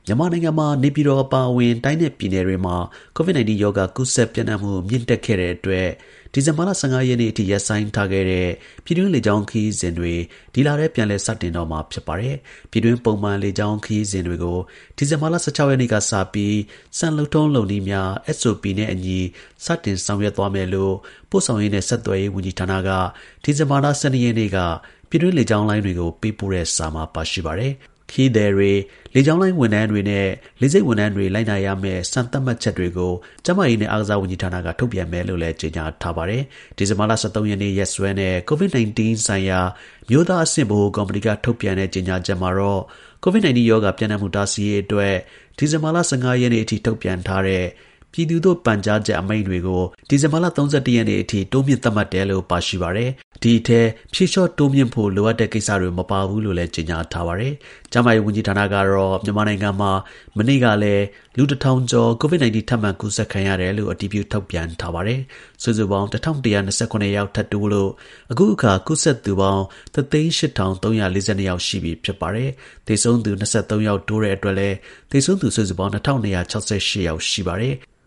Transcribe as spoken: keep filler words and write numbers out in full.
မြန်မာနိုင်ငံမှာနေပြည်တော်အပါအဝင်တိုင်းနဲ့ပြည်နယ်တွေမှာ COVID 19 ရောဂါကူးစက်ပြန့်နှံ့မှုမြင့်တက်ခဲ့တဲ့အတွက်ဒီဇင်ဘာလ ၁၅ ရက်နေ့အထိရပ်ဆိုင်းထားခဲ့တဲ့ပြည်တွင်းလေကြောင်းခရီးစဉ်တွေဒီလထဲပြန်လည်စတင်တော့မှာဖြစ်ပါတယ်။ပြည်တွင်းပုံမှန်လေကြောင်းခရီးစဉ်တွေကိုဒီဇင်ဘာလ ၁၆ ရက်နေ့ကစပြီးစံလုပ်ထုံးလုပ်နည်းများ S O P နဲ့အညီစတင်ဆောင်ရွက်သွားမယ်လို့ပို့ဆောင်ရေးနဲ့ဆက်သွယ်ရေးဝန်ကြီးဌာနကဒီဇင်ဘာလ ၁၂ ရက်နေ့ကပြည်တွင်းလေကြောင်းလိုင်းတွေကိုပေးပို့တဲ့စာမှာပါရှိပါတယ်။ခရီးသည်တွေလေကြောင်းလိုင်းဝန်ထမ်းတွေနဲ့လေဆိပ်ဝန်ထမ်းတွေလိုက်နာရမယ့်စံသတ်မှတ်ချက်တွေကိုကျန်းမာရေးနဲ့အားကစားဝန်ကြီးဌာနကထုတ်ပြန်မယ်လို့လည်းကြေညာထားပါတယ်။ဒီဇင်ဘာလ ၁၃ ရက်နေ့ရက်စွဲနဲ့ COVID 19 ဆိုင်ရာမြို့သားအဆင့်ဗဟိုကော်မတီကထုတ်ပြန်တဲ့ကြေညာချက်မှာတော့ COVID 19 ရောဂါပြန့်နှံ့မှုတားဆီးရေးအတွက်ဒီဇင်ဘာလ ၁၅ ရက်နေ့အထိထုတ်ပြန်ထားတဲ့ပြည်သူတို့ပန်ကြားချက်အမိန့်တွေကိုဒီဇင်ဘာလ ၃၁ ရက်နေ့အထိတိုးမြင့်သတ်မှတ်တယ်လို့ပါရှိပါတယ်။ဒီအထဲဖြည့်လျှော့တိုးမြင့်ဖို့လိုအပ်တဲ့ကိစ္စတွေမပါဘူးလို့လည်းကြေညာထားပါတယ်။ကျန်းမာရေးဝန်ကြီးဌာနကတော့မြန်မာနိုင်ငံမှာမနေ့ကလည်းလူတစ်ထောင်ကျော် COVID 19 ထပ်မံကူးစက်ခံရတယ်လို့အတည်ပြုထုတ်ပြန်ထားပါတယ်။စုစုပေါင်း ၁၁၂၇ ယောက်ထပ်တိုးလို့အခုအခါကူးစက်သူပေါင်း ၁သိန်း ၈ထောင် ၃၄၂ ယောက်ရှိပြီဖြစ်ပါတယ်။သေဆုံးသူ ၂၃ ယောက်တိုးတဲ့အတွက်လည်းသေဆုံးသူစုစုပေါင်း ၂၂၆၈ ယောက်ရှိပါတယ်။